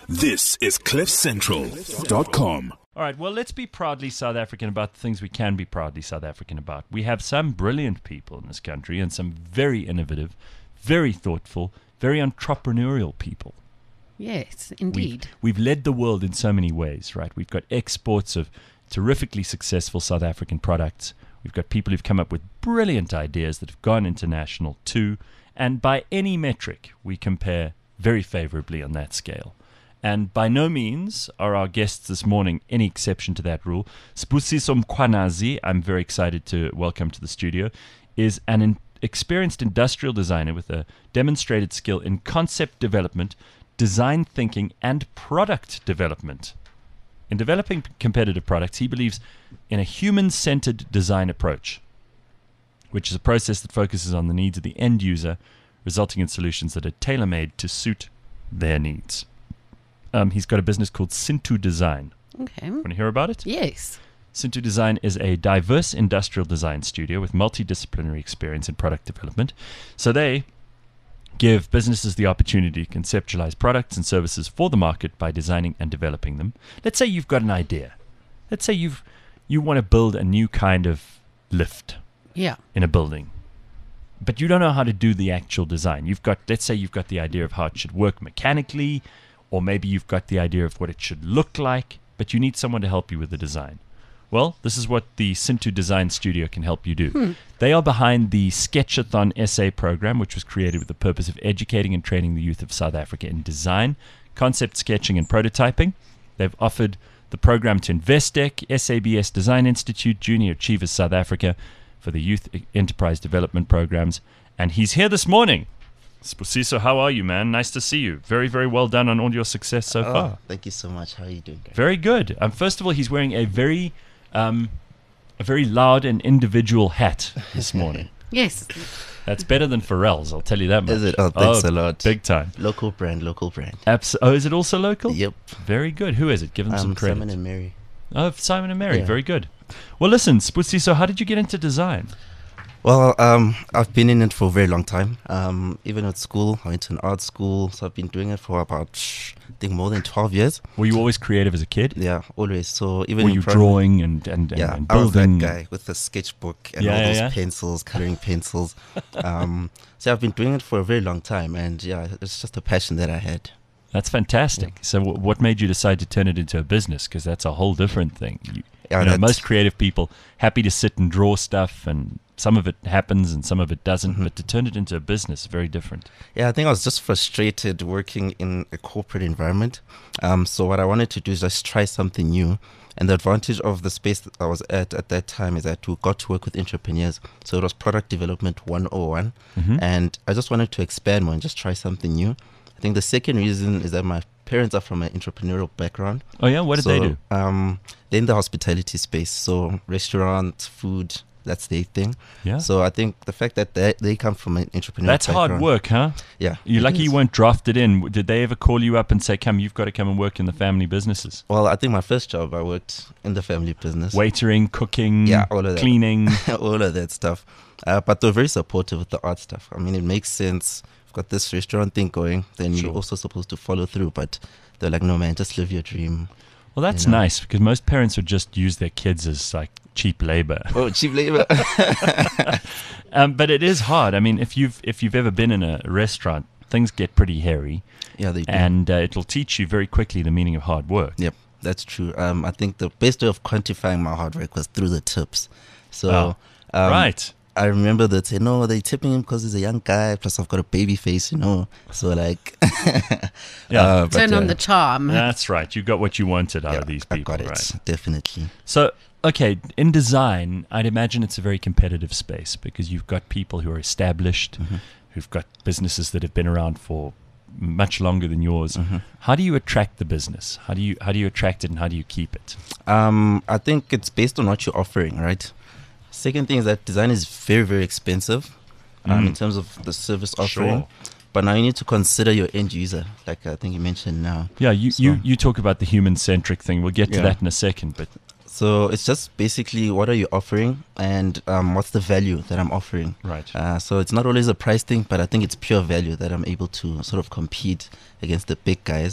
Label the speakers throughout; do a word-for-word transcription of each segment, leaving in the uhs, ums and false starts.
Speaker 1: This is cliff central dot com.
Speaker 2: All right, well, let's be proudly South African about the things we can be proudly South African about. We have some brilliant people in this country and some very innovative, very thoughtful, very entrepreneurial people.
Speaker 3: Yes, indeed.
Speaker 2: We've, we've led the world in so many ways, right? We've got exports of terrifically successful South African products. We've got people who've come up with brilliant ideas that have gone international too. And by any metric, we compare very favorably on that scale. And by no means are our guests this morning any exception to that rule. Sibusiso Mkhwanazi, I'm very excited to welcome to the studio, is an in- experienced industrial designer with a demonstrated skill in concept development, design thinking, and product development. In developing competitive products, he believes in a human-centered design approach, which is a process that focuses on the needs of the end user, resulting in solutions that are tailor-made to suit their needs. Um, he's got a business called Sintu Design.
Speaker 3: Okay.
Speaker 2: Want to hear about it?
Speaker 3: Yes.
Speaker 2: Sintu Design is a diverse industrial design studio with multidisciplinary experience in product development. So they give businesses the opportunity to conceptualize products and services for the market by designing and developing them. Let's say you've got an idea. Let's say you've you want to build a new kind of lift.
Speaker 3: Yeah.
Speaker 2: In a building, but you don't know how to do the actual design. You've got, let's say you've got the idea of how it should work mechanically, or maybe you've got the idea of what it should look like, but you need someone to help you with the design. Well, this is what the Sintu Design Studio can help you do. Hmm. They are behind the Sketchathon essay program, which was created with the purpose of educating and training the youth of South Africa in design, concept sketching, and prototyping. They've offered the program to Investec, S A B S Design Institute, Junior Achievers South Africa, for the Youth Enterprise Development Programs. And he's here this morning. Sibusiso, how are you, man? Nice to see you. Very, very well done on all your success so
Speaker 4: oh,
Speaker 2: far.
Speaker 4: Thank you so much. How are you doing, guys?
Speaker 2: Very good. Um, first of all, he's wearing a very, um, a very loud and individual hat this morning.
Speaker 3: Yes.
Speaker 2: That's better than Pharrell's, I'll tell you that much.
Speaker 4: Is it? Oh, thanks
Speaker 2: oh,
Speaker 4: a lot.
Speaker 2: Big time.
Speaker 4: Local brand, local brand.
Speaker 2: Abs- oh, is it also local?
Speaker 4: Yep.
Speaker 2: Very good. Who is it? Give them
Speaker 4: um,
Speaker 2: some credit.
Speaker 4: Simon and Mary.
Speaker 2: Oh, Simon and Mary.
Speaker 4: Yeah.
Speaker 2: Very good. Well, listen, Sibusiso, how did you get into design?
Speaker 4: Well, um, I've been in it for a very long time. Um, even at school, I went to an art school, so I've been doing it for about, I think, more than twelve years.
Speaker 2: Were you always creative as a kid?
Speaker 4: Yeah, always. So even
Speaker 2: Were
Speaker 4: in
Speaker 2: you
Speaker 4: primary,
Speaker 2: drawing and, and, and,
Speaker 4: yeah,
Speaker 2: and
Speaker 4: I was
Speaker 2: building?
Speaker 4: that guy with the sketchbook and
Speaker 2: Yeah,
Speaker 4: all
Speaker 2: yeah,
Speaker 4: those
Speaker 2: yeah.
Speaker 4: pencils, coloring pencils. Um, so I've been doing it for a very long time, and yeah, it's just a passion that I had.
Speaker 2: That's fantastic. So w- what made you decide to turn it into a business? Because that's a whole different thing. You,
Speaker 4: Yeah,
Speaker 2: you know,
Speaker 4: that's-
Speaker 2: most creative people happy to sit and draw stuff, and some of it happens and some of it doesn't.
Speaker 4: Mm-hmm.
Speaker 2: But to turn it into a business is very different.
Speaker 4: Yeah, I think I was just frustrated working in a corporate environment. Um, so what I wanted to do is just try something new. And the advantage of the space that I was at at that time is that we got to work with entrepreneurs. So it was product development one oh one.
Speaker 2: Mm-hmm.
Speaker 4: And I just wanted to expand more and just try something new. I think the second reason is that my parents are from an entrepreneurial background.
Speaker 2: Oh yeah, what did
Speaker 4: so,
Speaker 2: they do?
Speaker 4: Um, they're in the hospitality space. So restaurant, food, that's their thing.
Speaker 2: Yeah,
Speaker 4: So I think the fact that they, they come from an entrepreneurial
Speaker 2: that's
Speaker 4: background.
Speaker 2: hard work, huh?
Speaker 4: Yeah.
Speaker 2: You're
Speaker 4: it
Speaker 2: lucky
Speaker 4: is.
Speaker 2: you weren't drafted in. Did they ever call you up and say, "Come, you've got to come and work in the family businesses"?
Speaker 4: Well, I think my first job, I worked in the family business.
Speaker 2: Waitering, cooking,
Speaker 4: Yeah, all of that.
Speaker 2: cleaning.
Speaker 4: all of that stuff. Uh, but they're very supportive with the art stuff. I mean, it makes sense. We've got this restaurant thing going, then
Speaker 2: Sure.
Speaker 4: you're also supposed to follow through. But they're like, no, man, just live your dream.
Speaker 2: Well, that's
Speaker 4: You know?
Speaker 2: nice, because most parents would just use their kids as like cheap labor.
Speaker 4: Oh, cheap labor.
Speaker 2: Um, but it is hard. I mean, if you've if you've ever been in a restaurant, things get pretty hairy,
Speaker 4: Yeah, they do.
Speaker 2: and uh, it'll teach you very quickly the meaning of hard work.
Speaker 4: Yep, that's true. Um, I think the best way of quantifying my hard work was through the tips. So,
Speaker 2: Oh,
Speaker 4: um,
Speaker 2: right.
Speaker 4: I remember that say, no, they tipping him because he's a young guy. Plus, I've got a baby face, you know. So, like,
Speaker 2: Yeah.
Speaker 4: uh, but,
Speaker 3: Turn on
Speaker 4: uh,
Speaker 3: the charm.
Speaker 2: That's right. You got what you wanted out
Speaker 4: yeah,
Speaker 2: of these
Speaker 4: I
Speaker 2: people,
Speaker 4: got it,
Speaker 2: right?
Speaker 4: definitely.
Speaker 2: So, okay, in design, I'd imagine it's a very competitive space because you've got people who are established,
Speaker 4: Mm-hmm.
Speaker 2: who've got businesses that have been around for much longer than yours.
Speaker 4: Mm-hmm.
Speaker 2: How do you attract the business? How do you how do you attract it, and how do you keep it?
Speaker 4: Um, I think it's based on what you're offering, right? Second thing is that design is very, very expensive um,
Speaker 2: Mm.
Speaker 4: in terms of the service offering.
Speaker 2: Sure.
Speaker 4: But now you need to consider your end user, like I think you mentioned now.
Speaker 2: Yeah, you,
Speaker 4: So-
Speaker 2: you, you talk about the human-centric thing. We'll get to
Speaker 4: Yeah.
Speaker 2: that in a second, but
Speaker 4: So it's just basically what are you offering and um, what's the value that I'm offering.
Speaker 2: right.
Speaker 4: Uh, so it's not always a price thing, but I think it's pure value that I'm able to sort of compete against the big guys.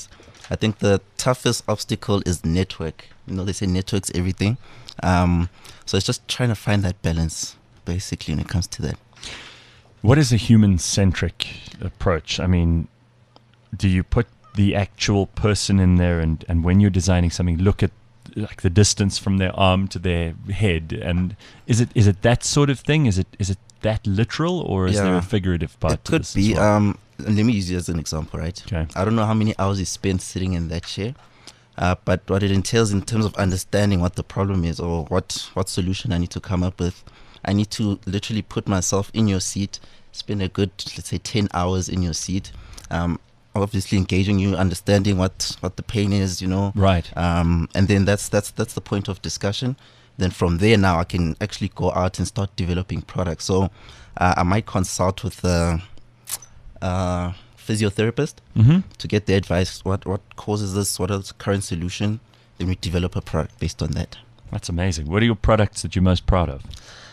Speaker 4: I think the toughest obstacle is network. You know, they say network's everything. Um, so it's just trying to find that balance, basically, when it comes to that.
Speaker 2: What is a human-centric approach? I mean, do you put the actual person in there, and, and when you're designing something, look at like the distance from their arm to their head, and is it is it that sort of thing? Is it is it that literal, or is
Speaker 4: Yeah.
Speaker 2: there a figurative part
Speaker 4: It
Speaker 2: to
Speaker 4: could
Speaker 2: this
Speaker 4: be.
Speaker 2: as well?
Speaker 4: Um, let me use you as an example, right?
Speaker 2: Okay.
Speaker 4: I don't know how many hours you spent sitting in that chair, uh, but what it entails in terms of understanding what the problem is or what, what solution I need to come up with, I need to literally put myself in your seat, spend a good, let's say, ten hours in your seat, um, obviously engaging you, understanding what, what the pain is, you know.
Speaker 2: Right.
Speaker 4: Um, and then that's that's that's the point of discussion. Then from there now I can actually go out and start developing products. So uh, I might consult with a uh, physiotherapist
Speaker 2: Mm-hmm.
Speaker 4: to get the advice. What what causes this? What is the current solution? Then we develop a product based on that.
Speaker 2: That's amazing. What are your products that you're most proud of?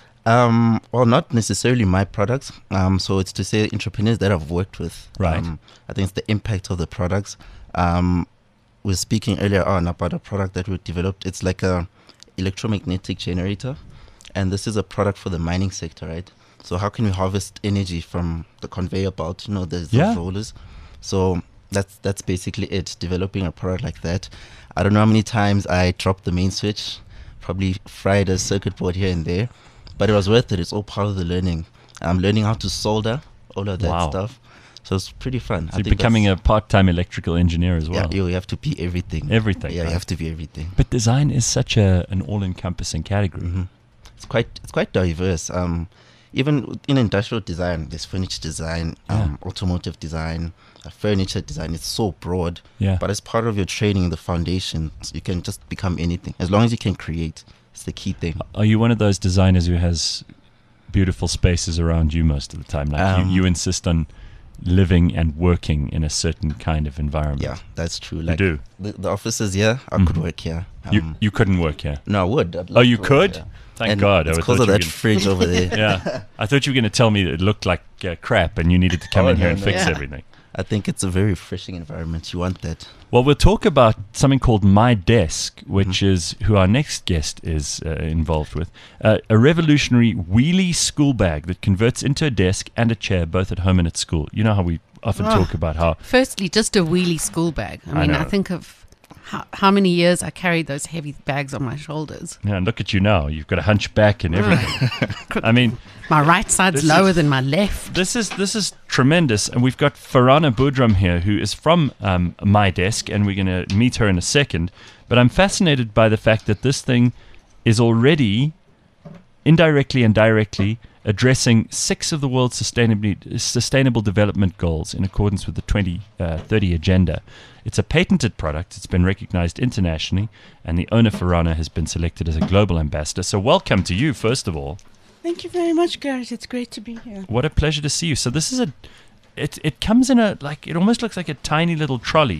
Speaker 4: Um, well, not necessarily my products. Um, so it's to say entrepreneurs that I've worked with.
Speaker 2: Right.
Speaker 4: Um, I think it's the impact of the products. Um, we were speaking earlier on about a product that we developed. It's like a electromagnetic generator, and this is a product for the mining sector, right? So how can we harvest energy from the conveyor belt? You know, there's
Speaker 2: Yeah.
Speaker 4: those rollers. So that's that's basically it. Developing a product like that. I don't know how many times I dropped the main switch, probably fried a circuit board here and there. But it was worth it. It's all part of the learning. I'm learning how to solder, all of that
Speaker 2: Wow.
Speaker 4: stuff. So it's pretty fun.
Speaker 2: So you're becoming a part-time electrical engineer as well.
Speaker 4: Yeah, you have to be everything.
Speaker 2: Everything,
Speaker 4: Yeah,
Speaker 2: right?
Speaker 4: you have to be everything.
Speaker 2: But design is such a an all-encompassing category.
Speaker 4: hmm It's quite it's quite diverse. Um, even in industrial design, there's furniture design, um, automotive design, uh, furniture design. It's so broad.
Speaker 2: Yeah.
Speaker 4: But as part of your training, the foundation, you can just become anything as long as you can create. It's the key thing.
Speaker 2: Are you one of those designers who has beautiful spaces around you most of the time? Like
Speaker 4: Um,
Speaker 2: you, you insist on living and working in a certain kind of environment.
Speaker 4: Yeah, that's true.
Speaker 2: You
Speaker 4: Like
Speaker 2: do.
Speaker 4: The, the offices here, I could
Speaker 2: Mhm.
Speaker 4: work here.
Speaker 2: You
Speaker 4: Um,
Speaker 2: you couldn't work here.
Speaker 4: no, I would. I'd
Speaker 2: Oh,
Speaker 4: love
Speaker 2: you
Speaker 4: to work
Speaker 2: could?
Speaker 4: here.
Speaker 2: Thank
Speaker 4: And
Speaker 2: God. I
Speaker 4: It's
Speaker 2: thought
Speaker 4: because of
Speaker 2: you were
Speaker 4: that
Speaker 2: gonna-
Speaker 4: fridge over there.
Speaker 2: Yeah, I thought you were going to tell me that it looked like uh, crap and you needed to come
Speaker 4: Oh,
Speaker 2: in here
Speaker 4: no,
Speaker 2: and
Speaker 4: no.
Speaker 2: fix
Speaker 3: Yeah.
Speaker 2: everything.
Speaker 4: I think it's a very refreshing environment. You want that.
Speaker 2: Well, we'll talk about something called My Desk, which
Speaker 4: Mm-hmm.
Speaker 2: is who our next guest is uh, involved with. Uh, a revolutionary wheelie school bag that converts into a desk and a chair, both at home and at school. You know how we often
Speaker 3: Oh.
Speaker 2: talk about how
Speaker 3: Firstly, just a wheelie school bag. I
Speaker 2: I
Speaker 3: mean, I,
Speaker 2: know.
Speaker 3: think of how, how many years I carried those heavy bags on my shoulders.
Speaker 2: Yeah, and look at you now. You've got a hunchback and everything. I mean,
Speaker 3: My right side's
Speaker 2: This
Speaker 3: lower
Speaker 2: is-
Speaker 3: than my left.
Speaker 2: this is this is tremendous. And we've got Farana Budram here, who is from um, My Desk, and we're going to meet her in a second. But I'm fascinated by the fact that this thing is already indirectly and directly addressing six of the world's sustainably, sustainable development goals in accordance with the twenty thirty agenda. It's a patented product. It's been recognized internationally, and the owner, Farana, has been selected as a global ambassador. So welcome to you, first of all.
Speaker 5: Thank you very much, Garrett. It's great to be here.
Speaker 2: What a pleasure to see you. So this is a, it it comes in a, like, it almost looks like a tiny little trolley.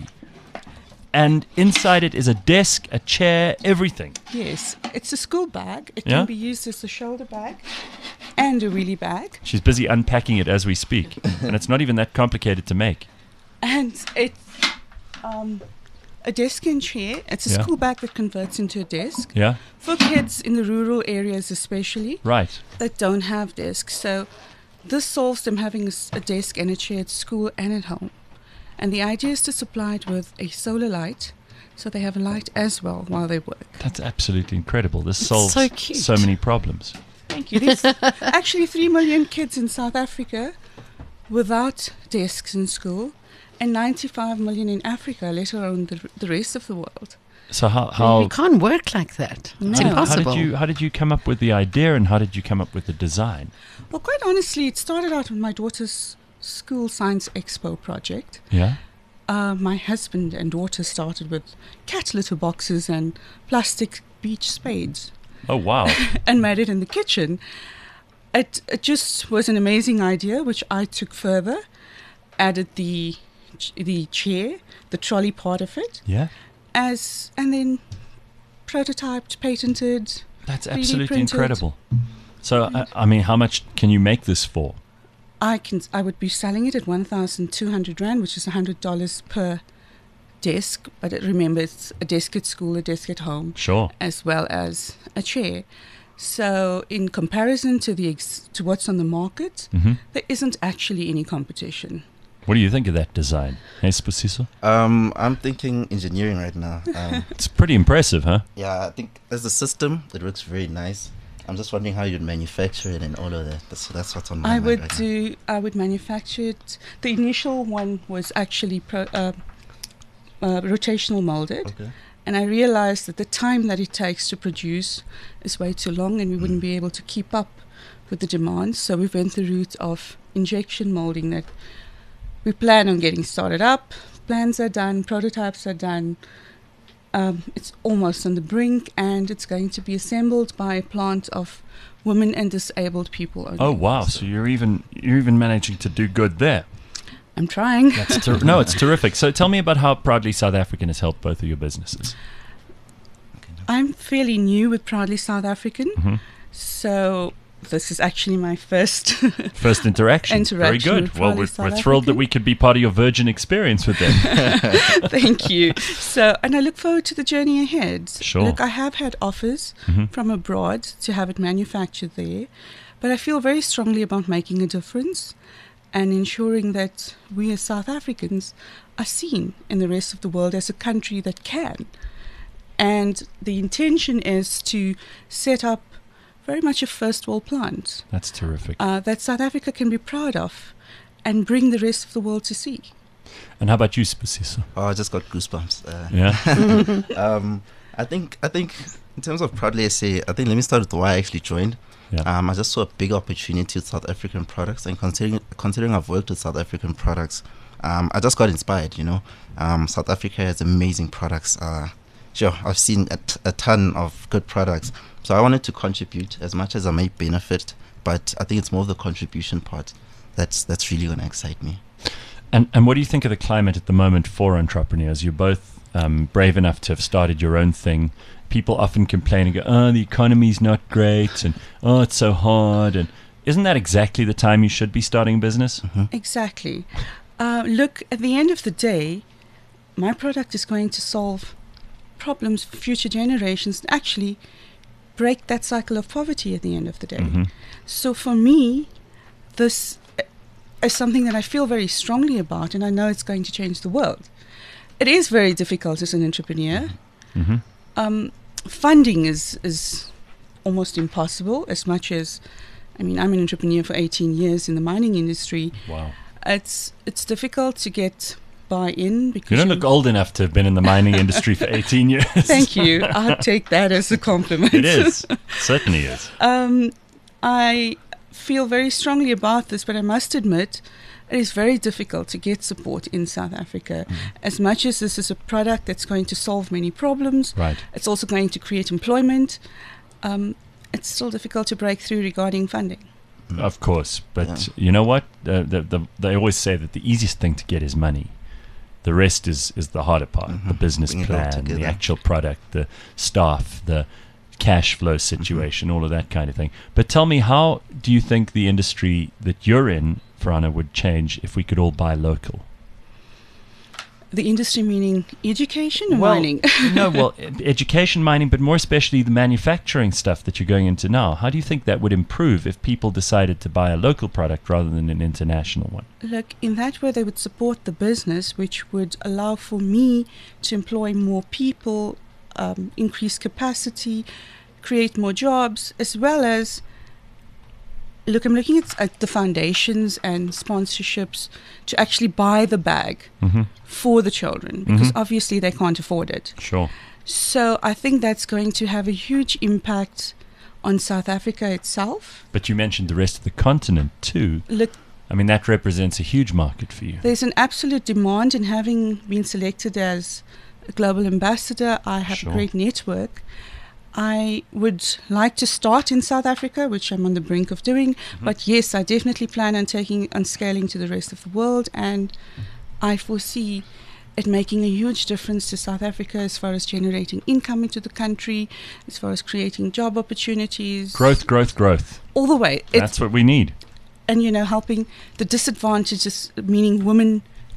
Speaker 2: And inside it is a desk, a chair, everything.
Speaker 5: Yes, it's a school bag. It
Speaker 2: Yeah?
Speaker 5: can be used as a shoulder bag and a wheelie bag.
Speaker 2: She's busy unpacking it as we speak. And it's not even that complicated to make.
Speaker 5: And it's um, a desk and chair. It's a
Speaker 2: Yeah.
Speaker 5: school bag that converts into a desk.
Speaker 2: Yeah?
Speaker 5: For kids in the rural areas especially
Speaker 2: Right.
Speaker 5: that don't have desks. So this solves them having a, s- a desk and a chair at school and at home. And the idea is to supply it with a solar light so they have a light as well while they work.
Speaker 2: That's absolutely incredible. This
Speaker 3: It's
Speaker 2: solves
Speaker 3: so cute.
Speaker 2: so many problems.
Speaker 5: Thank you. There's actually three million kids in South Africa without desks in school and ninety-five million in Africa, let alone the, the rest of the world.
Speaker 2: So how
Speaker 3: You
Speaker 2: how,
Speaker 3: can't work like that. It's
Speaker 5: No.
Speaker 2: how
Speaker 3: impossible.
Speaker 2: did you how did you come up with the idea, and how did you come up with the design?
Speaker 5: Well, quite honestly, it started out with my daughter's school science expo project.
Speaker 2: Yeah?
Speaker 5: Uh, my husband and daughter started with cat litter boxes and plastic beach spades
Speaker 2: Oh wow.
Speaker 5: and made it in the kitchen. It, it just was an amazing idea, which I took further, added the ch- the chair, the trolley part of it,
Speaker 2: Yeah?
Speaker 5: as and then prototyped, patented.
Speaker 2: That's
Speaker 5: three D
Speaker 2: absolutely
Speaker 5: printed.
Speaker 2: incredible. So I, I mean, how much can you make this for?
Speaker 5: I can I would be selling it at one thousand two hundred rand, which is one hundred dollars per desk, but it, remember it's a desk at school, a desk at home,
Speaker 2: Sure.
Speaker 5: as well as a chair. So in comparison to the ex- to what's on the market,
Speaker 2: hmm
Speaker 5: there isn't actually any competition.
Speaker 2: What do you think of that design? Hey, Spusiso?
Speaker 4: Um, I'm thinking engineering right now. Um,
Speaker 2: It's pretty impressive, huh?
Speaker 4: yeah, I think as a system, it works very nice. I'm just wondering how you'd manufacture it and all of that. That's that's what's on my
Speaker 5: I
Speaker 4: mind
Speaker 5: would
Speaker 4: right now.
Speaker 5: do. I would manufacture it. The initial one was actually pro, uh, uh, rotational molded,
Speaker 4: Okay.
Speaker 5: and I realized that the time that it takes to produce is way too long, and we wouldn't
Speaker 4: Mm.
Speaker 5: be able to keep up with the demand. So we went the route of injection molding. That we plan on getting started up. Plans are done. Prototypes are done. Um, it's almost on the brink, and it's going to be assembled by a plant of women and disabled people only.
Speaker 2: Oh wow! So you're even you're even managing to do good there.
Speaker 5: I'm trying.
Speaker 2: That's ter- no, it's terrific. So tell me about how Proudly South African has helped both of your businesses.
Speaker 5: I'm fairly new with Proudly South African,
Speaker 2: hmm
Speaker 5: so this is actually my first.
Speaker 2: First interaction.
Speaker 5: Interaction
Speaker 2: Very
Speaker 5: with
Speaker 2: good. Well,
Speaker 5: Proudly
Speaker 2: we're,
Speaker 5: South
Speaker 2: we're thrilled that
Speaker 5: African.
Speaker 2: we could be part of your Virgin experience with them.
Speaker 5: Thank you. So, and I look forward to the journey ahead.
Speaker 2: Sure.
Speaker 5: Look, I have had offers
Speaker 2: hmm
Speaker 5: from abroad to have it manufactured there, but I feel very strongly about making a difference and ensuring that we as South Africans are seen in the rest of the world as a country that can. And the intention is to set up very much a first world plant
Speaker 2: That's terrific.
Speaker 5: uh, that South Africa can be proud of and bring the rest of the world to see.
Speaker 2: And how about you, Spusiso?
Speaker 4: Oh, I just got goosebumps. Uh,
Speaker 2: Yeah.
Speaker 4: um, I think I think in terms of Proudly S A, I think let me start with why I actually joined.
Speaker 2: Yeah.
Speaker 4: Um, I just saw a big opportunity with South African products, and considering considering I've worked with South African products, um, I just got inspired. You know, um, South Africa has amazing products. Uh, sure, I've seen a, t- a ton of good products, so I wanted to contribute as much as I may benefit. But I think it's more of the contribution part that's that's really going to excite me.
Speaker 2: And and what do you think of the climate at the moment for entrepreneurs? You're both um, brave enough to have started your own thing. People often complain and go, oh, the economy's not great, and oh, it's so hard. And isn't that exactly the time you should be starting a business?
Speaker 5: Exactly. Uh, look, at the end of the day, my product is going to solve problems for future generations and actually break that cycle of poverty at the end of the day.
Speaker 2: Mhm.
Speaker 5: So for me, this is something that I feel very strongly about, and I know it's going to change the world. It is very difficult as an entrepreneur.
Speaker 2: hmm
Speaker 5: Um, funding is is almost impossible. As much as, I mean, I'm an entrepreneur for eighteen years in the mining industry.
Speaker 2: Wow.
Speaker 5: It's it's difficult to get buy-in because
Speaker 2: You don't look old enough to have been in the mining industry for eighteen years.
Speaker 5: Thank you. I'll take that as a compliment.
Speaker 2: It is. It certainly is.
Speaker 5: Um, I feel very strongly about this, but I must admit, it is very difficult to get support in South Africa.
Speaker 2: Mm.
Speaker 5: As much as this is a product that's going to solve many problems,
Speaker 2: Right.
Speaker 5: it's also going to create employment. Um, it's still difficult to break through regarding funding.
Speaker 2: Of course. But
Speaker 4: Yeah.
Speaker 2: you know what? Uh, the, the, they always say that the easiest thing to get is money. The rest is, is the harder part. The
Speaker 4: Mhm.
Speaker 2: business
Speaker 4: Bring it all
Speaker 2: plan, the
Speaker 4: together.
Speaker 2: actual product, the staff, the cash flow situation, all of that kind of thing. But tell me, how do you think the industry that you're in, Frana, would change if we could all buy local?
Speaker 5: The industry meaning education and
Speaker 2: Well,
Speaker 5: mining.
Speaker 2: no, well, e- education, mining, but more especially the manufacturing stuff that you're going into now. How do you think that would improve if people decided to buy a local product rather than an international one?
Speaker 5: Look, in that way, they would support the business, which would allow for me to employ more people, um, increase capacity, create more jobs, as well as, look, I'm looking at, at the foundations and sponsorships to actually buy the bag
Speaker 2: Mm-hmm.
Speaker 5: for the children, because
Speaker 2: Mhm.
Speaker 5: obviously they can't afford it.
Speaker 2: Sure.
Speaker 5: So I think that's going to have a huge impact on South Africa itself.
Speaker 2: But you mentioned the rest of the continent too.
Speaker 5: Look,
Speaker 2: I mean, that represents a huge market for you.
Speaker 5: there's an absolute demand, and having been selected as a global ambassador, I have
Speaker 2: Sure.
Speaker 5: a great network. I would like to start in South Africa, which I'm on the brink of doing.
Speaker 2: Mm-hmm.
Speaker 5: But yes, I definitely plan on taking on scaling to the rest of the world, and I foresee it making a huge difference to South Africa as far as generating income into the country, as far as creating job opportunities.
Speaker 2: Growth, growth, growth.
Speaker 5: all the way. It's,
Speaker 2: That's what we need.
Speaker 5: and you know, helping the disadvantages, meaning women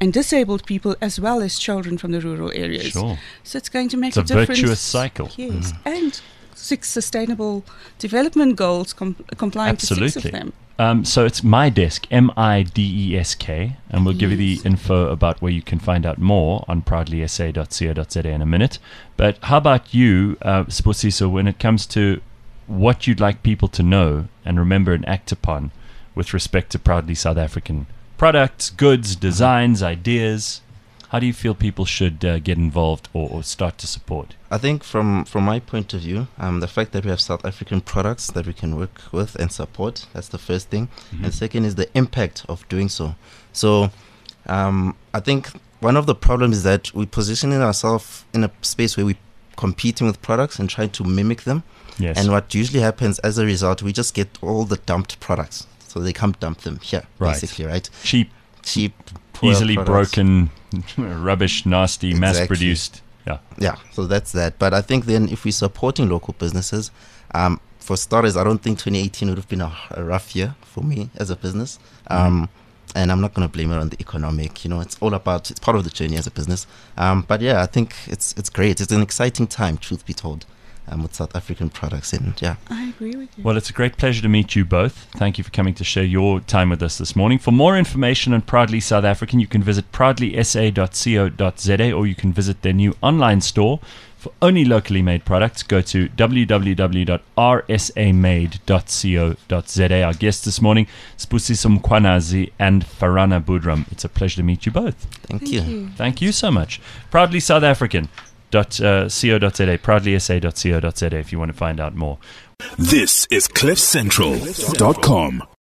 Speaker 5: and disabled people as well as children from the rural areas.
Speaker 2: Sure.
Speaker 5: So it's going to make
Speaker 2: It's
Speaker 5: a,
Speaker 2: a
Speaker 5: difference.
Speaker 2: virtuous cycle.
Speaker 5: Yes, and six sustainable development goals, com- complying
Speaker 2: Absolutely.
Speaker 5: to six of them.
Speaker 2: Um, so it's My Desk, M I D E S K, and we'll give you the
Speaker 5: Yes.
Speaker 2: info about where you can find out more on proudly s a dot co dot z a in a minute. But how about you, uh, Sibusiso, when it comes to what you'd like people to know and remember and act upon with respect to proudly South African products, goods, designs, ideas? How do you feel people should uh, get involved or, or start to support?
Speaker 4: I think from, from my point of view, um, the fact that we have South African products that we can work with and support, that's the first thing.
Speaker 2: Mhm.
Speaker 4: And second is the impact of doing so. So um, I think one of the problems is that we're positioning ourselves in a space where we're competing with products and trying to mimic them.
Speaker 2: Yes.
Speaker 4: And what usually happens as a result, we just get all the dumped products. So they come dump them here,
Speaker 2: Right.
Speaker 4: basically, right?
Speaker 2: Cheap,
Speaker 4: Cheap, poor
Speaker 2: easily
Speaker 4: products.
Speaker 2: broken, rubbish, nasty,
Speaker 4: Exactly.
Speaker 2: mass-produced. Yeah.
Speaker 4: Yeah, so that's that. But I think then if we're supporting local businesses, um, for starters, I don't think twenty eighteen would have been a, a rough year for me as a business. Um, and I'm not going to blame it on the economic. You know, it's all about, it's part of the journey as a business. Um, but yeah, I think it's it's great. It's an exciting time, truth be told, um, with South African products. And yeah.
Speaker 5: I agree with you.
Speaker 2: Well, it's a great pleasure to meet you both. Thank you for coming to share your time with us this morning. For more information on Proudly South African, you can visit proudly s a dot co dot z a or you can visit their new online store for only locally made products. Go to w w w dot r s a made dot co dot z a. Our guests this morning, Sibusiso Mkhwanazi and Farana Budram. It's a pleasure to meet you both.
Speaker 4: Thank,
Speaker 5: Thank
Speaker 4: you.
Speaker 5: you.
Speaker 2: Thank you so much. Proudly South African. Dot, uh, co dot z a, proudly s a dot co dot z a if you want to find out more.
Speaker 1: This is cliff central dot com.